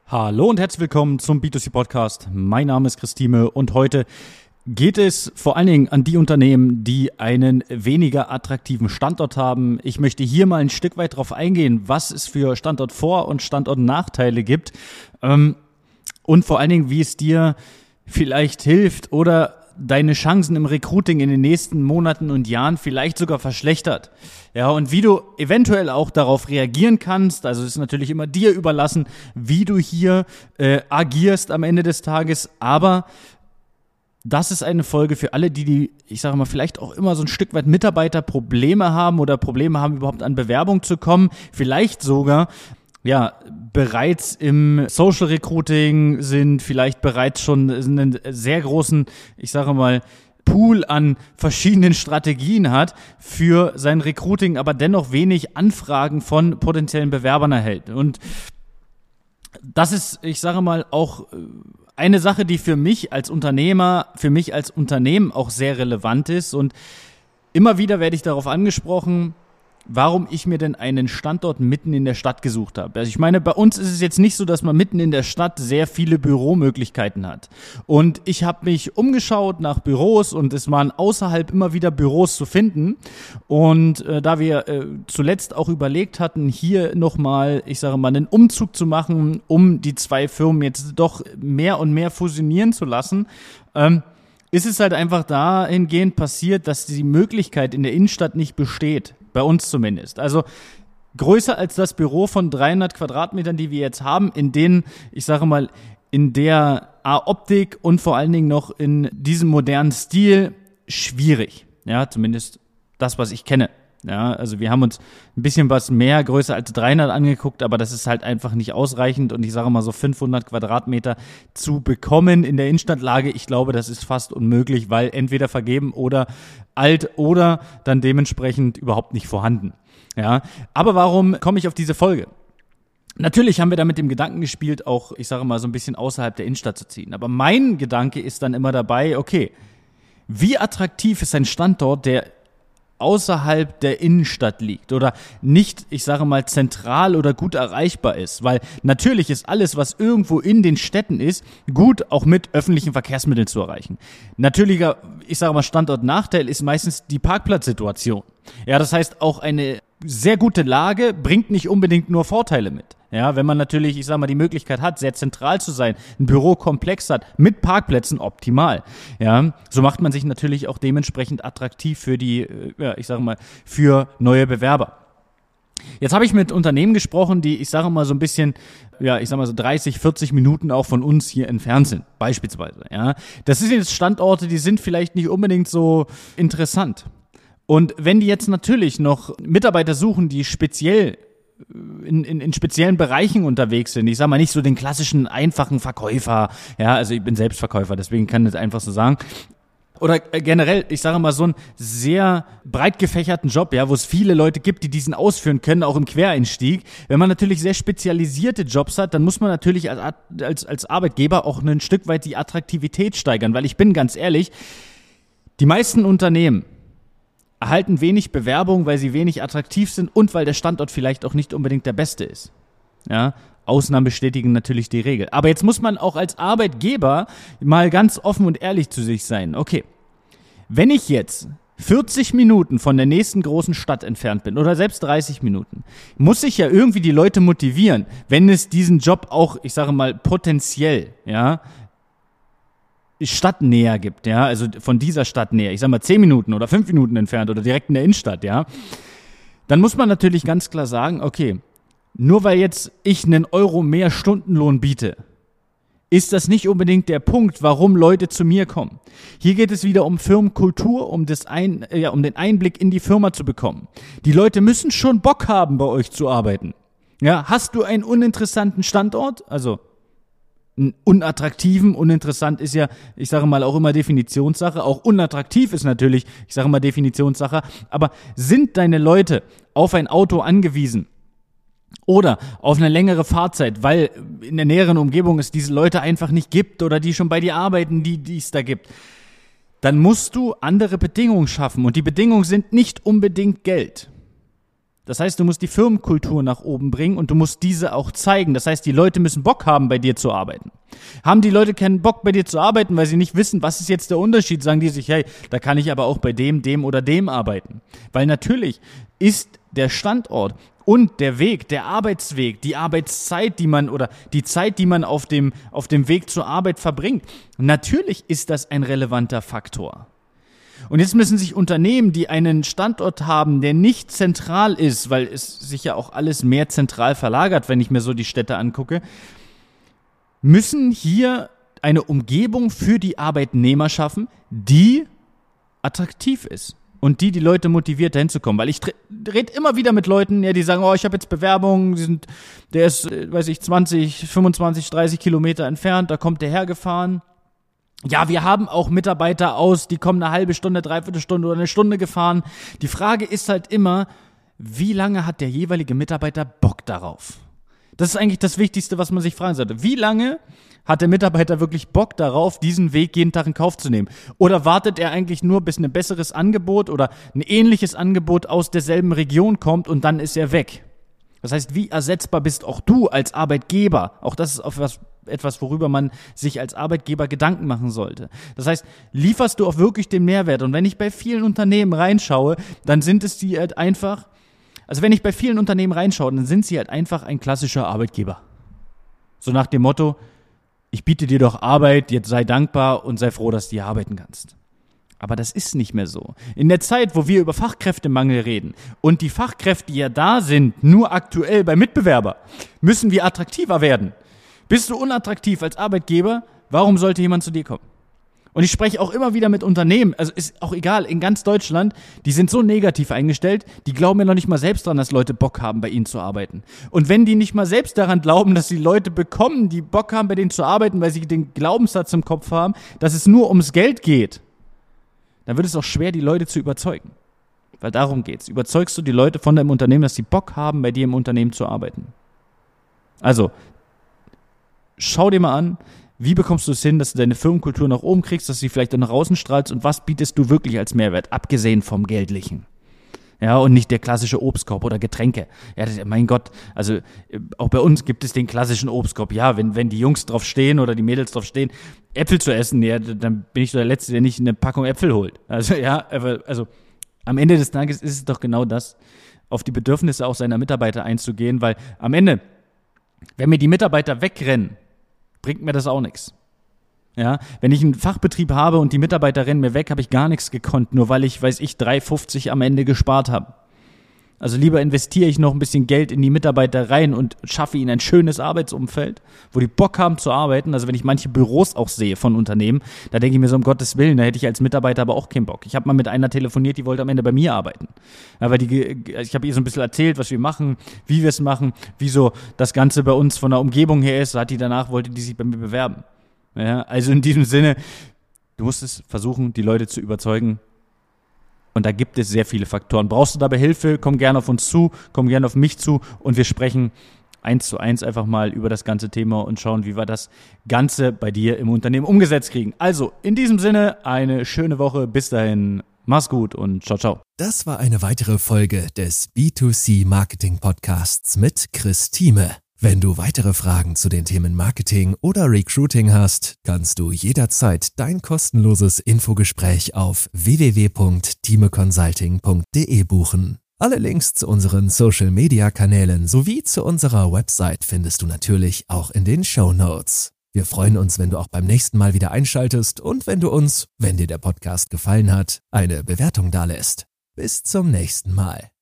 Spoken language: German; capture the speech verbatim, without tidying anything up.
Hallo und herzlich willkommen zum B zwei C Podcast. Mein Name ist Christine und heute geht es vor allen Dingen an die Unternehmen, die einen weniger attraktiven Standort haben. Ich möchte hier mal ein Stück weit drauf eingehen, was es für Standortvor- und Standortnachteile gibt ähm, und vor allen Dingen, wie es dir vielleicht hilft oder deine Chancen im Recruiting in den nächsten Monaten und Jahren vielleicht sogar verschlechtert. Ja, und wie du eventuell auch darauf reagieren kannst, also es ist natürlich immer dir überlassen, wie du hier äh, agierst am Ende des Tages, aber das ist eine Folge für alle, die, die, ich sage mal, vielleicht auch immer so ein Stück weit Mitarbeiterprobleme haben oder Probleme haben, überhaupt an Bewerbung zu kommen, vielleicht sogar ja, bereits im Social Recruiting sind, vielleicht bereits schon einen sehr großen, ich sage mal, Pool an verschiedenen Strategien hat für sein Recruiting, aber dennoch wenig Anfragen von potenziellen Bewerbern erhält. Und das ist, ich sage mal, auch eine Sache, die für mich als Unternehmer, für mich als Unternehmen auch sehr relevant ist. Und immer wieder werde ich darauf angesprochen, warum ich mir denn einen Standort mitten in der Stadt gesucht habe. Also ich meine, bei uns ist es jetzt nicht so, dass man mitten in der Stadt sehr viele Büromöglichkeiten hat. Und ich habe mich umgeschaut nach Büros und es waren außerhalb immer wieder Büros zu finden. Und äh, da wir äh, zuletzt auch überlegt hatten, hier nochmal, ich sage mal, einen Umzug zu machen, um die zwei Firmen jetzt doch mehr und mehr fusionieren zu lassen, ähm, ist es halt einfach dahingehend passiert, dass die Möglichkeit in der Innenstadt nicht besteht. Bei uns zumindest. Also größer als das Büro von dreihundert Quadratmetern, die wir jetzt haben, in denen, ich sage mal, in der Optik und vor allen Dingen noch in diesem modernen Stil schwierig. Ja, zumindest das, was ich kenne. Ja, also wir haben uns ein bisschen was mehr größer als dreihundert angeguckt, aber das ist halt einfach nicht ausreichend und ich sage mal so fünfhundert Quadratmeter zu bekommen in der Innenstadtlage. Ich glaube, das ist fast unmöglich, weil entweder vergeben oder alt oder dann dementsprechend überhaupt nicht vorhanden. Ja, aber warum komme ich auf diese Folge? Natürlich haben wir da mit dem Gedanken gespielt, auch, ich sage mal, so ein bisschen außerhalb der Innenstadt zu ziehen. Aber mein Gedanke ist dann immer dabei, okay, wie attraktiv ist ein Standort, der außerhalb der Innenstadt liegt oder nicht, ich sage mal, zentral oder gut erreichbar ist, weil natürlich ist alles, was irgendwo in den Städten ist, gut auch mit öffentlichen Verkehrsmitteln zu erreichen. Natürlicher, ich sage mal, Standortnachteil ist meistens die Parkplatzsituation. Ja, das heißt, auch eine sehr gute Lage bringt nicht unbedingt nur Vorteile mit. Ja, wenn man natürlich, ich sag mal, die Möglichkeit hat, sehr zentral zu sein, ein Bürokomplex hat, mit Parkplätzen optimal. Ja, so macht man sich natürlich auch dementsprechend attraktiv für die, ja, ich sage mal, für neue Bewerber. Jetzt habe ich mit Unternehmen gesprochen, die, ich sage mal, so ein bisschen, ja, ich sage mal so dreißig, vierzig Minuten auch von uns hier entfernt sind, beispielsweise. Ja, das sind jetzt Standorte, die sind vielleicht nicht unbedingt so interessant. Und wenn die jetzt natürlich noch Mitarbeiter suchen, die speziell In, in, in speziellen Bereichen unterwegs sind. Ich sage mal nicht so den klassischen einfachen Verkäufer. Ja, also ich bin selbst Verkäufer, deswegen kann ich das einfach so sagen. Oder generell, ich sage mal so einen sehr breit gefächerten Job, ja, wo es viele Leute gibt, die diesen ausführen können, auch im Quereinstieg. Wenn man natürlich sehr spezialisierte Jobs hat, dann muss man natürlich als, als, als Arbeitgeber auch ein Stück weit die Attraktivität steigern, weil ich bin ganz ehrlich, die meisten Unternehmen erhalten wenig Bewerbung, weil sie wenig attraktiv sind und weil der Standort vielleicht auch nicht unbedingt der beste ist. Ja, Ausnahmen bestätigen natürlich die Regel. Aber jetzt muss man auch als Arbeitgeber mal ganz offen und ehrlich zu sich sein. Okay, wenn ich jetzt vierzig Minuten von der nächsten großen Stadt entfernt bin oder selbst dreißig Minuten, muss ich ja irgendwie die Leute motivieren, wenn es diesen Job auch, ich sage mal, potenziell, ja, stadtnäher gibt, ja, also von dieser Stadt näher, ich sag mal zehn Minuten oder fünf Minuten entfernt oder direkt in der Innenstadt, ja, dann muss man natürlich ganz klar sagen, okay, nur weil jetzt ich einen Euro mehr Stundenlohn biete, ist das nicht unbedingt der Punkt, warum Leute zu mir kommen. Hier geht es wieder um Firmenkultur, um das ein, ja, um den Einblick in die Firma zu bekommen. Die Leute müssen schon Bock haben, bei euch zu arbeiten. Ja, hast du einen uninteressanten Standort, also unattraktiven, uninteressant ist ja, ich sage mal, auch immer Definitionssache, auch unattraktiv ist natürlich, ich sage mal Definitionssache, aber sind deine Leute auf ein Auto angewiesen oder auf eine längere Fahrzeit, weil in der näheren Umgebung es diese Leute einfach nicht gibt oder die schon bei dir arbeiten, die, die es da gibt, dann musst du andere Bedingungen schaffen und die Bedingungen sind nicht unbedingt Geld. Das heißt, du musst die Firmenkultur nach oben bringen und du musst diese auch zeigen. Das heißt, die Leute müssen Bock haben, bei dir zu arbeiten. Haben die Leute keinen Bock, bei dir zu arbeiten, weil sie nicht wissen, was ist jetzt der Unterschied, sagen die sich, hey, da kann ich aber auch bei dem, dem oder dem arbeiten. Weil natürlich ist der Standort und der Weg, der Arbeitsweg, die Arbeitszeit, die man oder die Zeit, die man auf dem, auf dem Weg zur Arbeit verbringt, natürlich ist das ein relevanter Faktor. Und jetzt müssen sich Unternehmen, die einen Standort haben, der nicht zentral ist, weil es sich ja auch alles mehr zentral verlagert, wenn ich mir so die Städte angucke, müssen hier eine Umgebung für die Arbeitnehmer schaffen, die attraktiv ist und die die Leute motiviert, dahin zu kommen. Weil ich rede immer wieder mit Leuten, ja, die sagen, oh, ich habe jetzt Bewerbungen, die sind, der ist, weiß ich, zwanzig, fünfundzwanzig, dreißig Kilometer entfernt, da kommt der hergefahren. Ja, wir haben auch Mitarbeiter aus, die kommen eine halbe Stunde, dreiviertel Stunde oder eine Stunde gefahren. Die Frage ist halt immer, wie lange hat der jeweilige Mitarbeiter Bock darauf? Das ist eigentlich das Wichtigste, was man sich fragen sollte. Wie lange hat der Mitarbeiter wirklich Bock darauf, diesen Weg jeden Tag in Kauf zu nehmen? Oder wartet er eigentlich nur, bis ein besseres Angebot oder ein ähnliches Angebot aus derselben Region kommt und dann ist er weg? Das heißt, wie ersetzbar bist auch du als Arbeitgeber? Auch das ist etwas, etwas, worüber man sich als Arbeitgeber Gedanken machen sollte. Das heißt, lieferst du auch wirklich den Mehrwert? Und wenn ich bei vielen Unternehmen reinschaue, dann sind es die halt einfach, also wenn ich bei vielen Unternehmen reinschaue, dann sind sie halt einfach ein klassischer Arbeitgeber. So nach dem Motto, ich biete dir doch Arbeit, jetzt sei dankbar und sei froh, dass du hier arbeiten kannst. Aber das ist nicht mehr so. In der Zeit, wo wir über Fachkräftemangel reden und die Fachkräfte, die ja da sind, nur aktuell bei Mitbewerber, müssen wir attraktiver werden. Bist du unattraktiv als Arbeitgeber, warum sollte jemand zu dir kommen? Und ich spreche auch immer wieder mit Unternehmen, also ist auch egal, in ganz Deutschland, die sind so negativ eingestellt, die glauben ja noch nicht mal selbst daran, dass Leute Bock haben, bei ihnen zu arbeiten. Und wenn die nicht mal selbst daran glauben, dass sie Leute bekommen, die Bock haben, bei denen zu arbeiten, weil sie den Glaubenssatz im Kopf haben, dass es nur ums Geld geht, dann wird es auch schwer, die Leute zu überzeugen. Weil darum geht's. Überzeugst du die Leute von deinem Unternehmen, dass sie Bock haben, bei dir im Unternehmen zu arbeiten? Also, schau dir mal an, wie bekommst du es hin, dass du deine Firmenkultur nach oben kriegst, dass du sie vielleicht auch nach außen strahlst und was bietest du wirklich als Mehrwert, abgesehen vom Geldlichen? Ja, und nicht der klassische Obstkorb oder Getränke. Ja, das, mein Gott, also auch bei uns gibt es den klassischen Obstkorb. Ja, wenn wenn die Jungs drauf stehen oder die Mädels drauf stehen, Äpfel zu essen, ja, dann bin ich so der Letzte, der nicht eine Packung Äpfel holt. Also ja, also am Ende des Tages ist es doch genau das, auf die Bedürfnisse auch seiner Mitarbeiter einzugehen, weil am Ende, wenn mir die Mitarbeiter wegrennen, bringt mir das auch nichts. Ja, wenn ich einen Fachbetrieb habe und die Mitarbeiter rennen mir weg, habe ich gar nichts gekonnt, nur weil ich, weiß ich, drei fünfzig am Ende gespart habe. Also lieber investiere ich noch ein bisschen Geld in die Mitarbeiter rein und schaffe ihnen ein schönes Arbeitsumfeld, wo die Bock haben zu arbeiten. Also wenn ich manche Büros auch sehe von Unternehmen, da denke ich mir so, um Gottes Willen, da hätte ich als Mitarbeiter aber auch keinen Bock. Ich habe mal mit einer telefoniert, die wollte am Ende bei mir arbeiten. Aber die, ich habe ihr so ein bisschen erzählt, was wir machen, wie wir es machen, wie so das Ganze bei uns von der Umgebung her ist. So hat die danach, wollte die sich bei mir bewerben. Ja, also in diesem Sinne, du musst es versuchen, die Leute zu überzeugen. Und da gibt es sehr viele Faktoren. Brauchst du dabei Hilfe, komm gerne auf uns zu, komm gerne auf mich zu und wir sprechen eins zu eins einfach mal über das ganze Thema und schauen, wie wir das Ganze bei dir im Unternehmen umgesetzt kriegen. Also in diesem Sinne, eine schöne Woche. Bis dahin, mach's gut und ciao, ciao. Das war eine weitere Folge des B zwei C Marketing Podcasts mit Chris Thieme. Wenn du weitere Fragen zu den Themen Marketing oder Recruiting hast, kannst du jederzeit dein kostenloses Infogespräch auf w w w punkt thieme consulting punkt d e buchen. Alle Links zu unseren Social-Media-Kanälen sowie zu unserer Website findest du natürlich auch in den Shownotes. Wir freuen uns, wenn du auch beim nächsten Mal wieder einschaltest und wenn du uns, wenn dir der Podcast gefallen hat, eine Bewertung dalässt. Bis zum nächsten Mal.